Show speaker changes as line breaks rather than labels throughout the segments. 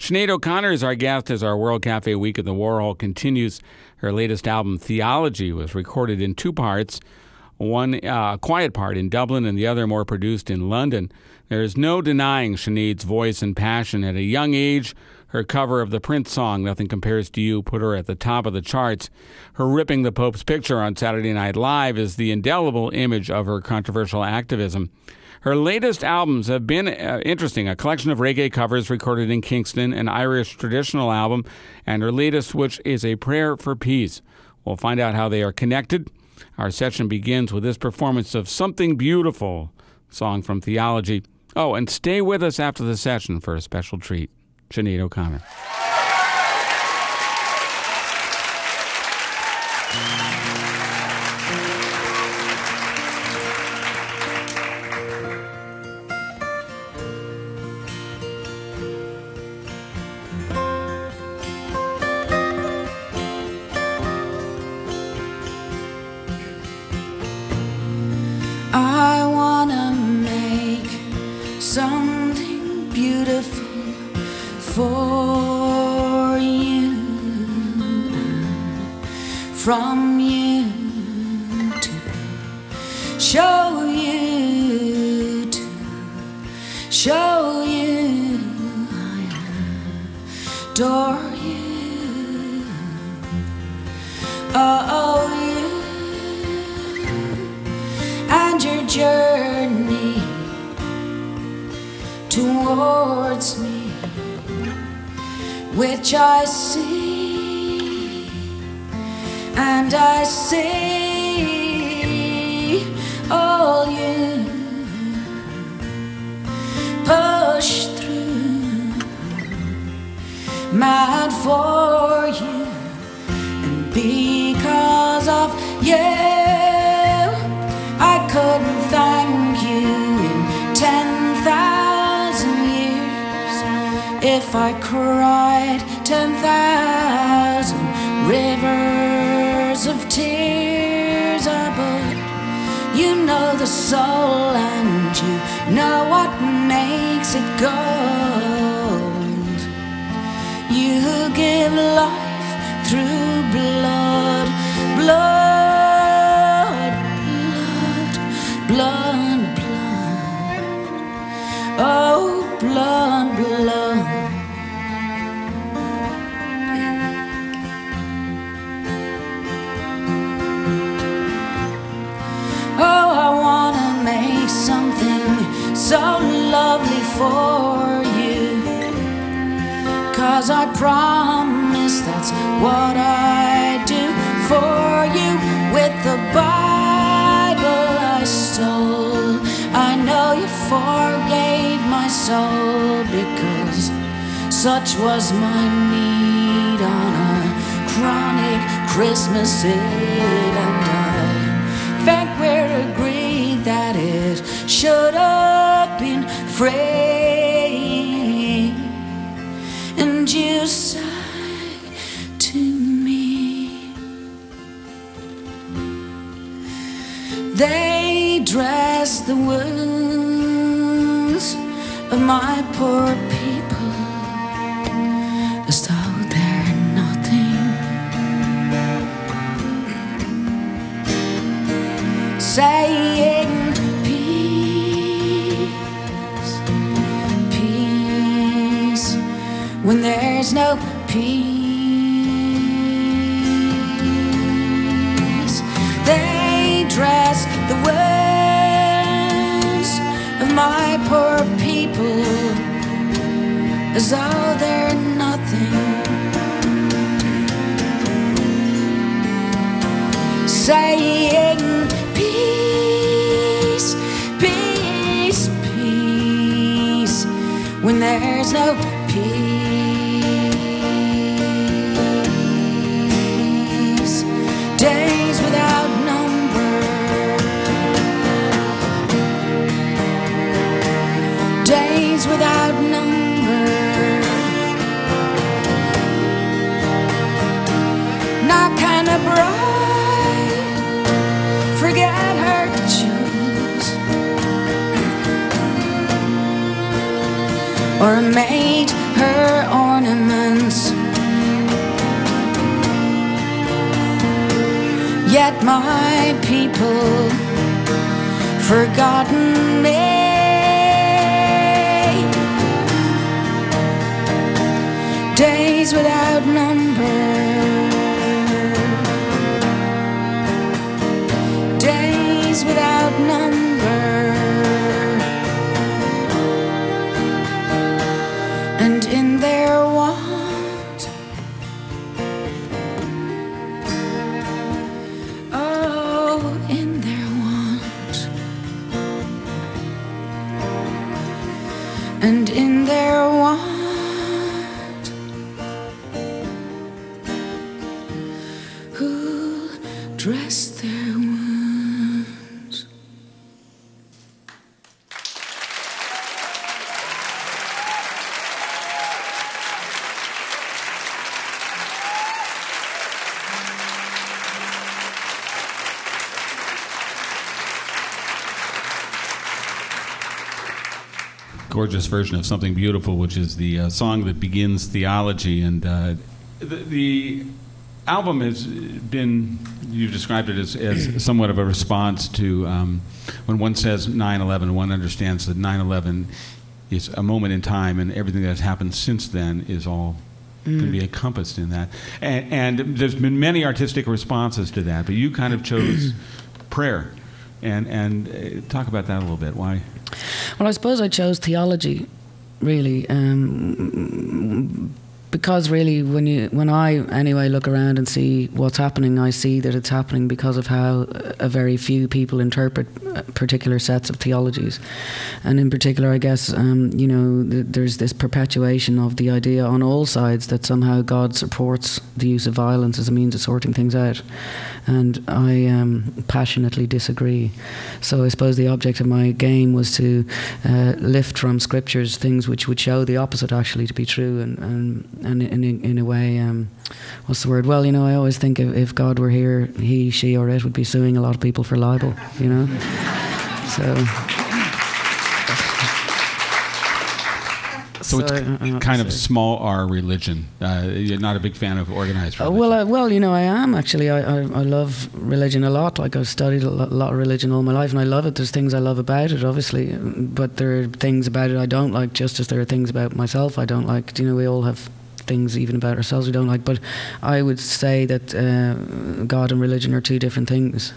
Sinead O'Connor is our guest as our World Cafe Week at the Warhol continues. Her latest album, Theology, was recorded in two parts, one a quiet part in Dublin and the other more produced in London. There is no denying Sinead's voice and passion. At a young age, her cover of the Prince song, Nothing Compares to You, put her at the top of the charts. Her ripping the Pope's picture on Saturday Night Live is the indelible image of her controversial activism. Her latest albums have been interesting, a collection of reggae covers recorded in Kingston, an Irish traditional album, and her latest, which is A Prayer for Peace. We'll find out how they are connected. Our session begins with this performance of Something Beautiful, song from Theology. Oh, and stay with us after the session for a special treat. Sinead O'Connor.
I wanna make something beautiful for you, from you, to show you, I adore you, oh you, and your journey towards me, which I see, and I see all you push through, mad for you, and because of you I couldn't thank you in 10,000 years if I cried 10,000 rivers of tears. But you know the soul and you know what makes it gold. You give life through blood, blood, blood, blood, oh blood, blood. Oh, I wanna make something so lovely for you, 'cause I promise that's what I do for you. With the Bible I stole, I know you forgave my soul, because such was my need on a chronic Christmas Eve. And I think we're agreed that it should have been free. And you sang to me. They dress the wounds of my poor people as though they're nothing, saying peace, peace, when there's no peace. They dress the wounds of my poor people as though they're nothing, saying peace, peace, peace, when there's no peace. Days without number, days without number, not kind of bright, forget her jewels, or made her own. let my people forgotten me. Days without number, days without number, and in their want, oh, in their want, and in their want, who dress their wounds.
Gorgeous version of Something Beautiful, which is the song that begins Theology. And the album has been, you've described it as somewhat of a response to when one says 9/11, one understands that 9/11 is a moment in time, and everything that's happened since then is all can be encompassed in that. And there's been many artistic responses to that, but you kind of chose prayer. And talk about that a little bit. Why?
Well, I suppose I chose theology, really, because really when I anyway look around and see what's happening, I see that it's happening because of how a very few people interpret particular sets of theologies. And in particular, I guess, there's this perpetuation of the idea on all sides that somehow God supports the use of violence as a means of sorting things out. And I passionately disagree. So I suppose the object of my game was to lift from scriptures things which would show the opposite actually to be true, and in a way, what's the word? Well, I always think if God were here, he, she, or it would be suing a lot of people for libel,
So it's kind of small R religion. You're not a big fan of organized religion.
I am actually. I love religion a lot. Like I've studied a lot of religion all my life, and I love it. There's things I love about it, obviously, but there are things about it I don't like, just as there are things about myself I don't like. We all have things even about ourselves we don't like. But I would say that God and religion are two different things.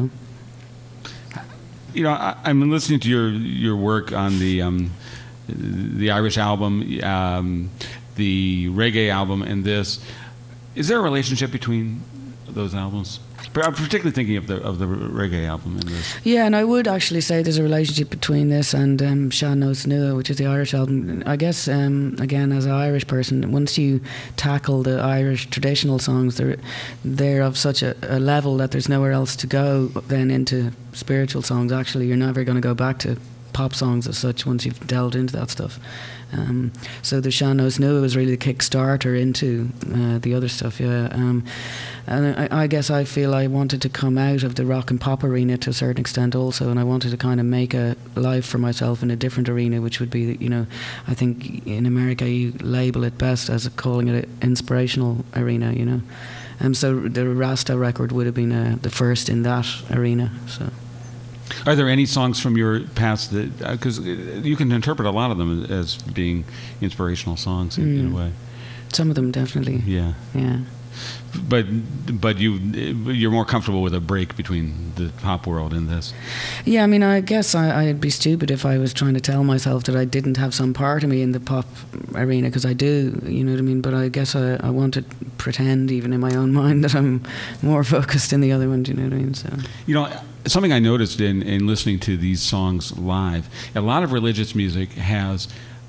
I'm listening to your work on the Irish album, the reggae album, and this. Is there a relationship between those albums? I'm particularly thinking of the reggae album and this.
Yeah, and I would actually say there's a relationship between this and Sean Knows Nua, which is the Irish album. I guess, again, as an Irish person, once you tackle the Irish traditional songs, they're of such a level that there's nowhere else to go then into spiritual songs. Actually, you're never going to go back to pop songs as such once you've delved into that stuff. So the Sean Knows Nua was really the kickstarter into the other stuff, yeah. And I guess I feel I wanted to come out of the rock and pop arena to a certain extent also, and I wanted to kind of make a life for myself in a different arena, which would be, I think in America you label it best as calling it an inspirational arena, so the Rasta record would have been the first in that arena, so.
Are there any songs from your past that, because you can interpret a lot of them as being inspirational songs in a way?
Some of them definitely.
Yeah. But you're more comfortable with a break between the pop world and this.
Yeah, I guess I'd be stupid if I was trying to tell myself that I didn't have some part of me in the pop arena, because I do, you know what I mean? But I guess I want to pretend, even in my own mind, that I'm more focused in the other one, do you know what I mean? So.
Something I noticed in listening to these songs live, a lot of religious music has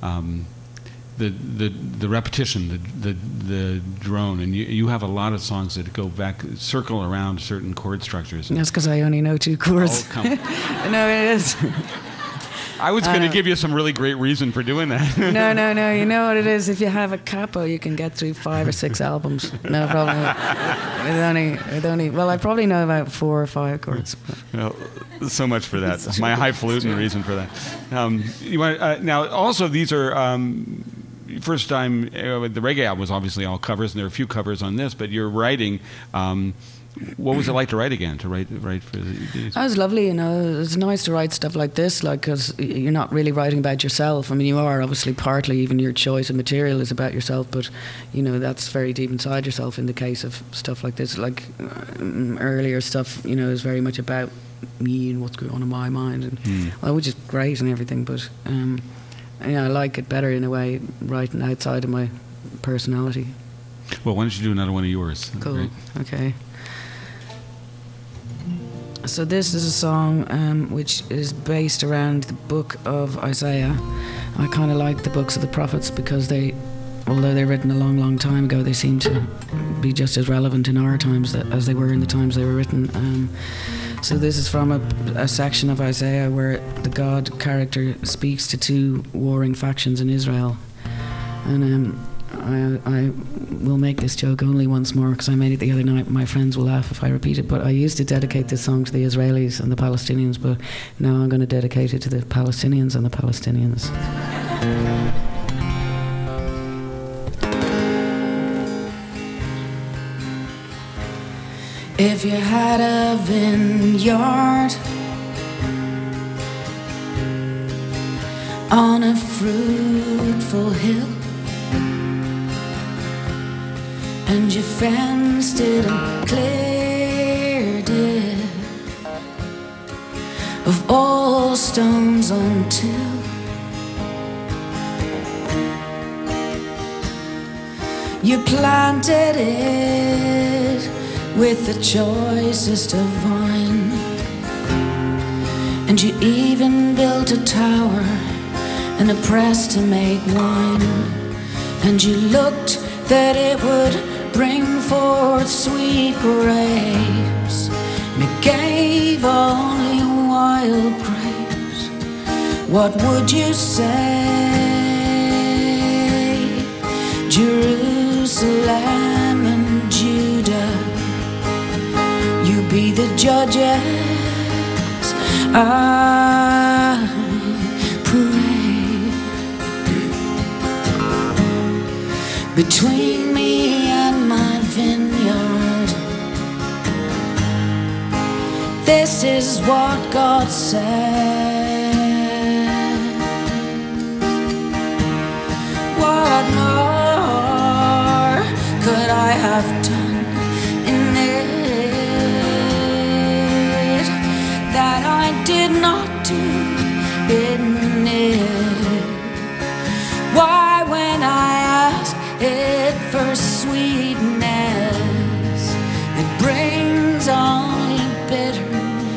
the repetition, the drone, and you have a lot of songs that go back, circle around certain chord structures.
That's because I only know two chords.
Oh, come on.
No, it is.
I was going to give you some really great reason for doing that.
No. You know what it is? If you have a capo, you can get through 5 or 6 albums. No problem. Well, I probably know about 4 or 5 chords.
Well, so much for that. My highfalutin reason for that. Now, also, these are first time. The reggae album was obviously all covers, and there are a few covers on this. But you're writing
what was it like to write again? To write for these?
It was lovely, you know. It's nice to write stuff like this, like, because you're not really writing about yourself. I mean, you are obviously partly, even your choice of material is about yourself, but you know that's very deep inside yourself. In the case of stuff like this, like earlier stuff, you know, is very much about me and what's going on in my mind, and well, which is great and everything. But yeah, I like it better in a way, writing outside of my personality.
Well, why don't you do another one of yours?
Cool.
Right?
Okay. So this is a song which is based around the book of Isaiah. I kind of like the books of the prophets because they, although they're written a long, long time ago, they seem to be just as relevant in our times as they were in the times they were written. So this is from a section of Isaiah where the God character speaks to two warring factions in Israel. And I will make this joke only once more because I made it the other night. My friends will laugh if I repeat it, but I used to dedicate this song to the Israelis and the Palestinians, but now I'm going to dedicate it to the Palestinians and the Palestinians. If you had a vineyard on a fruitful hill, and you fenced it and cleared it of all stones until you planted it with the choicest of vine, and you even built a tower and a press to make wine, and you looked that it would bring forth sweet grapes, and it gave only wild grapes. What would you say, Jerusalem and Judah? You be the judges, I pray. Between me and my vineyard, this is what God said. What more could I have done in it that I did not do in it? Why, when I ask it for sweetness, it brings only bitterness.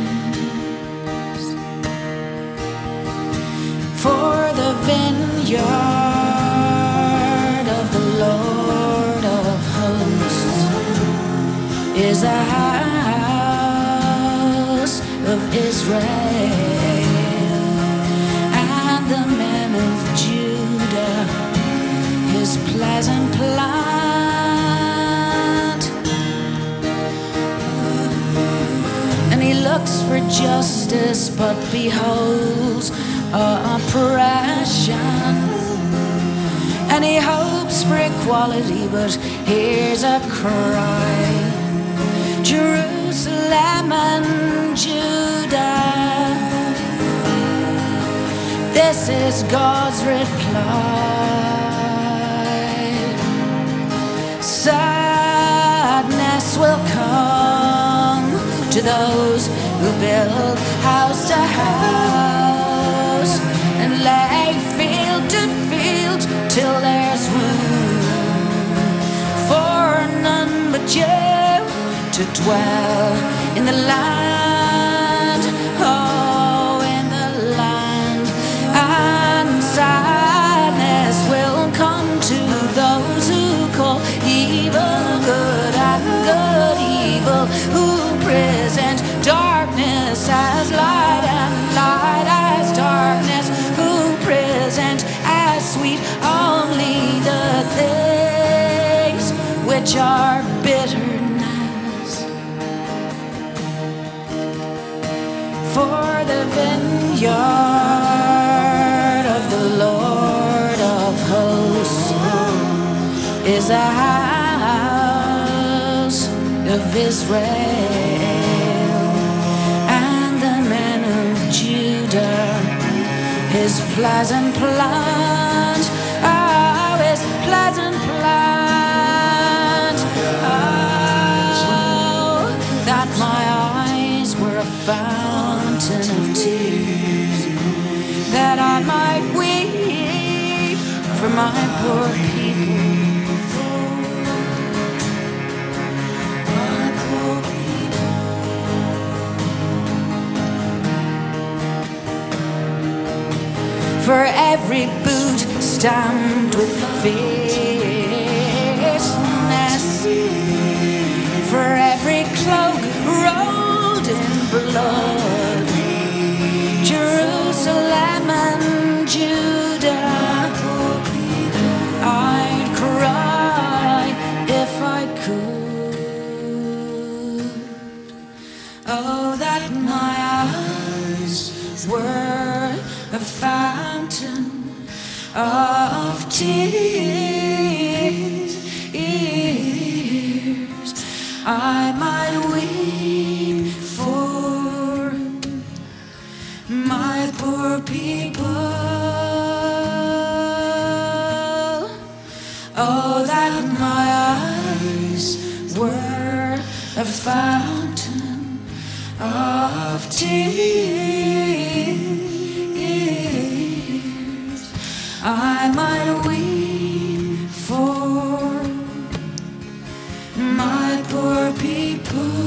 For the vineyard of the Lord of hosts is a house of Israel, and the men of Judah his pleasant plant, and he looks for justice but beholds oppression, and he hopes for equality but hears a cry, Jerusalem and Judah. This is God's reply. Sadness will come to those who build house to house and lay field to field till there's room for none but you to dwell in the land. Oh, in the land. And sadness will come to those who call evil good and good evil, who present darkness as light and light as darkness, who present as sweet only the things which are bitterness. For the vineyard of the Lord of hosts is a house
of Israel and the men of Judah. His pleasant plant, oh, his pleasant plant, oh, that my eyes were a fountain of tears, that I might weep for my poor people. For every boot stamped with fierceness, for every cloak rolled in blood, Jerusalem and Judah, I'd cry if I could. Oh, that my eyes were a fountain of tears, I might weep for my poor people. Oh, that my eyes were a fountain of tears, I might weep for my poor people.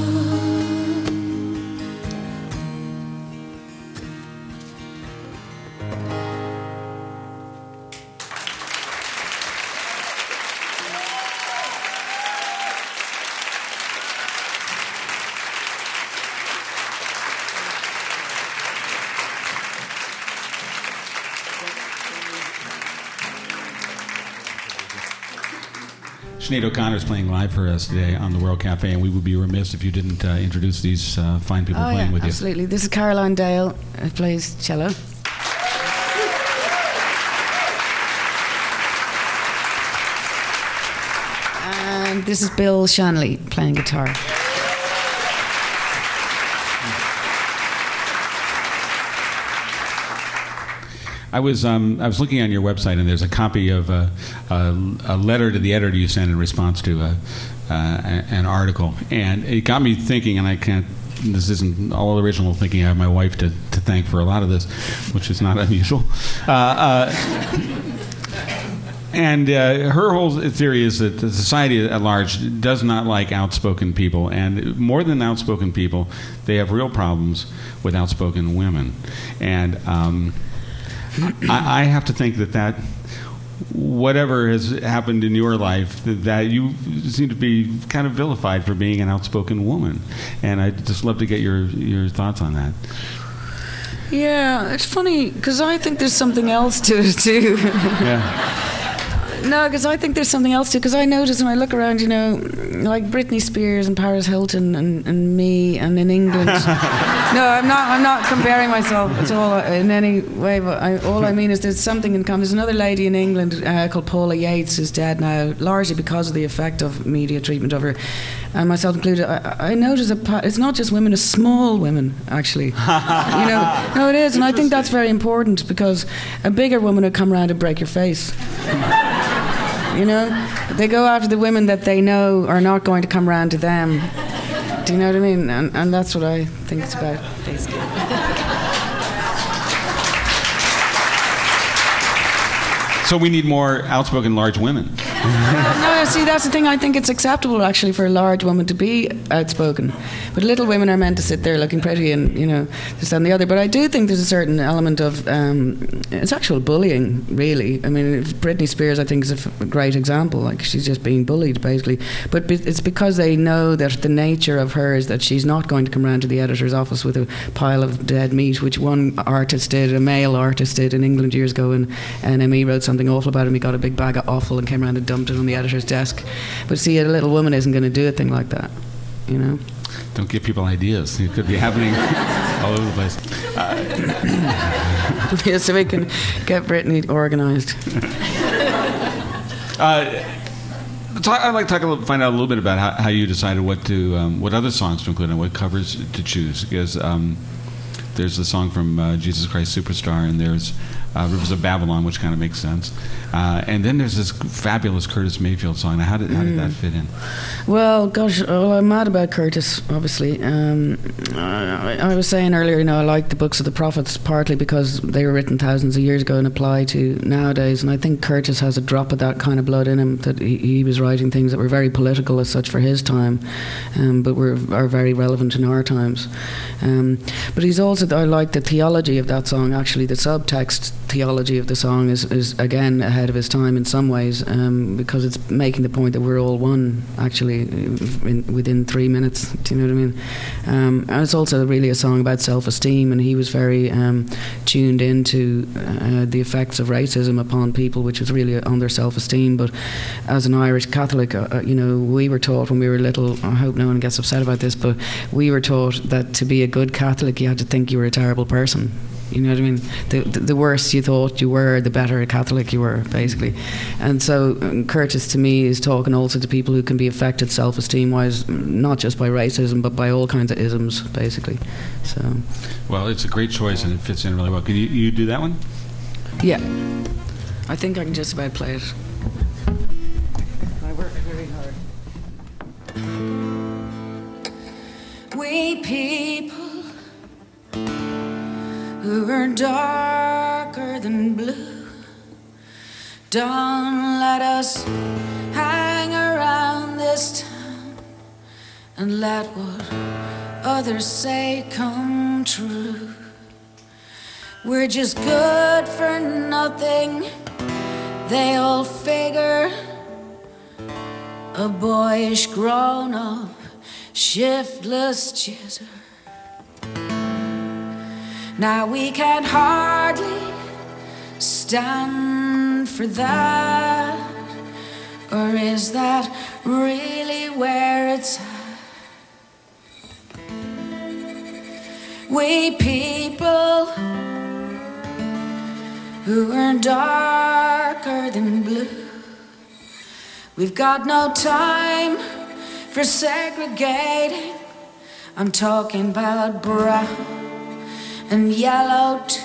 Sinead O'Connor is playing live for us today on the World Cafe, and we would be remiss if you didn't introduce these fine people playing with you.
Absolutely. This is Caroline Dale, who plays cello. And this is Bill Shanley playing guitar.
I was looking on your website, and there's a copy of a letter to the editor you sent in response to an article, and it got me thinking. And I can't. This isn't all original thinking. I have my wife to thank for a lot of this, which is not unusual. And her whole theory is that the society at large does not like outspoken people, and more than outspoken people, they have real problems with outspoken women, and. I have to think that whatever has happened in your life, that you seem to be kind of vilified for being an outspoken woman, and I'd just love to get your thoughts on that.
Yeah, it's funny because I think there's something else to it too.
Yeah.
No, because I think there's something else too. Because I notice when I look around, you know, like Britney Spears and Paris Hilton and me, and in England. No, I'm not comparing myself at all in any way. But all I mean is there's something in common. There's another lady in England called Paula Yates, who's dead now, largely because of the effect of media treatment of her, and myself included. I notice it's not just women; it's small women actually. You know, no, it is, and I think that's very important because a bigger woman would come around and break your face. You know, they go after the women that they know are not going to come around to them. Do you know what I mean? And that's what I think it's about, basically.
So we need more outspoken large women.
No, see, that's the thing. I think it's acceptable, actually, for a large woman to be outspoken. But little women are meant to sit there looking pretty and, you know, this and the other. But I do think there's a certain element of it's actual bullying, really. I mean, Britney Spears, I think, is a great example. Like, she's just being bullied, basically. But it's because they know that the nature of her is that she's not going to come round to the editor's office with a pile of dead meat, which one artist did, a male artist did in England years ago, and ME wrote something awful about him. He got a big bag of offal and came around and dumped it on the editor's desk. But see, a little woman isn't going to do a thing like that, you know.
Don't give people ideas. It could be happening all over the place.
Yeah, so we can get Britney organised.
I'd like to find out a little bit about how you decided what other songs to include and what covers to choose. Because there's the song from Jesus Christ Superstar, and there's Rivers of Babylon, which kind of makes sense. And then there's this fabulous Curtis Mayfield song. Now, how did that fit in?
Well, gosh, I'm mad about Curtis, obviously. I was saying earlier, I like the books of the prophets partly because they were written thousands of years ago and apply to nowadays. And I think Curtis has a drop of that kind of blood in him, that he was writing things that were very political as such for his time, but are very relevant in our times. But he's also, I like the theology of that song, actually. The subtext theology of the song is again ahead of his time in some ways, because it's making the point that we're all one, actually, within 3 minutes. Do you know what I mean? And it's also really a song about self-esteem, and he was very tuned into the effects of racism upon people, which was really on their self-esteem. But as an Irish Catholic, we were taught when we were little, I hope no one gets upset about this, but we were taught that to be a good Catholic you had to think you were a terrible person. You know what I mean? The worse you thought you were, the better a Catholic you were, basically. And so Curtis, to me, is talking also to people who can be affected self-esteem-wise, not just by racism, but by all kinds of isms, basically. So,
well, it's a great choice, and it fits in really well. Can you do that one?
Yeah. I think I can just about play it. I work very hard. We people who are darker than blue, don't let us hang around this town and let what others say come true. We're just good for nothing, they all figure. A boyish grown-up, shiftless jizzer. Now we can hardly stand for that. Or is that really where it's at? We people who are darker than blue, we've got no time for segregating. I'm talking about brown and yellow too.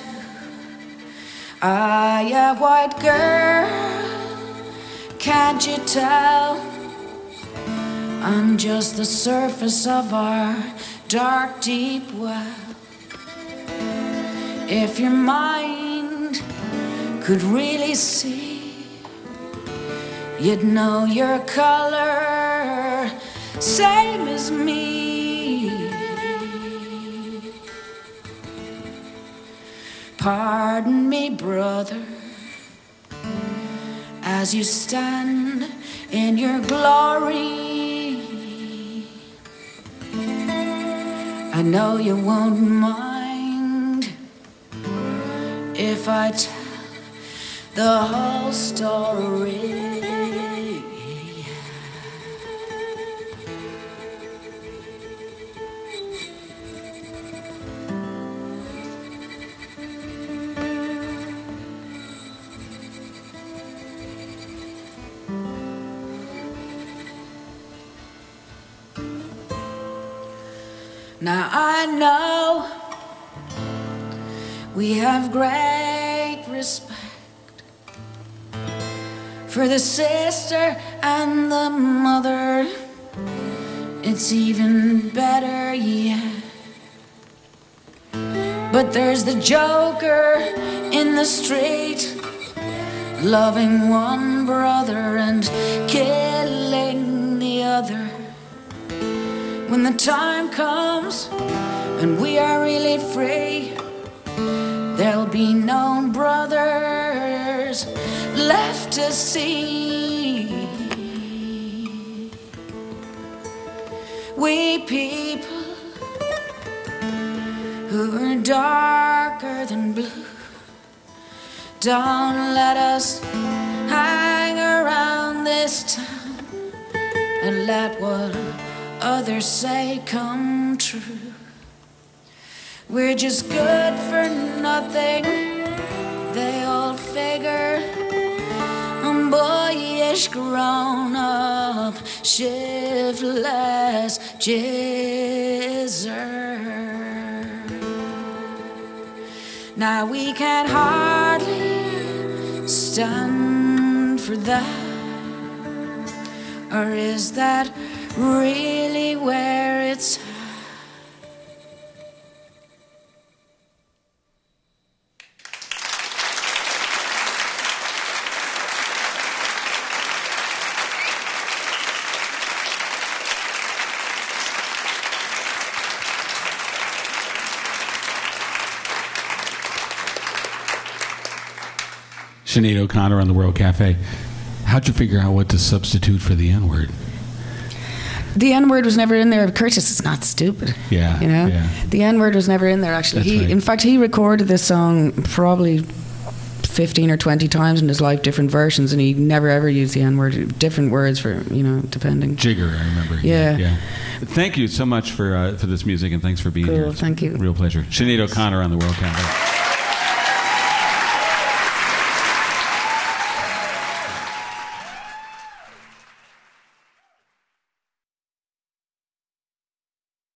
Ah, yeah, white girl, can't you tell? I'm just the surface of our dark, deep well. If your mind could really see, you'd know your color, same as me. Pardon me, brother, as you stand in your glory. I know you won't mind if I tell the whole story. Now I know we have great respect for the sister and the mother. It's even better yet. But there's the joker in the street, loving one brother and killing the other. When the time comes and we are really free, there'll be no brothers left to see. We people who are darker than blue, don't let us hang around this town and let what others say come true. We're just good for nothing, they all figure. I'm boyish grown up,
shiftless jizzer. Now we can hardly stand for that. Or is that really where it's at?
Sinead O'Connor on the World Cafe. How'd you figure out what to substitute for the N-word?
The N-word was never in there. Curtis is not stupid.
Yeah.
You know?
Yeah.
The N-word was never in there, actually.
That's right.
In fact, he recorded this song probably 15 or 20 times in his life, different versions, and he never ever used the N-word. Different words for, depending.
Jigger, I remember.
Yeah.
Thank you so much for this music, and thanks for being here.
Cool, thank you.
Real pleasure. Sinead O'Connor on the World Cafe.